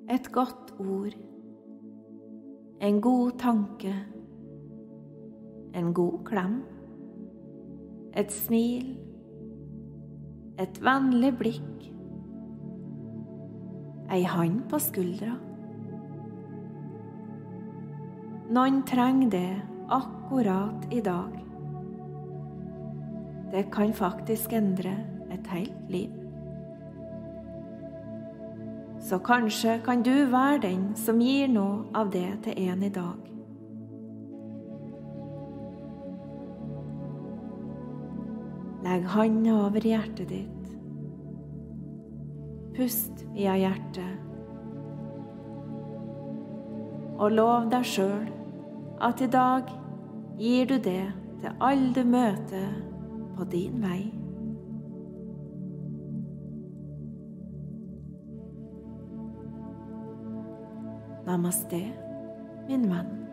Et godt ord, en god tanke, en god klem, et smil, et vennlig blikk, ei hand på skuldra. Noen trenger det akkurat i dag. Det kan faktisk endre et helt liv. Så kanskje kan du være den som gir noe av det til en i dag. Legg hånda over hjertet ditt. Pust via hjertet. Og lov deg selv at i dag gir du det til alle du møter på din vei. Namaste, min venn.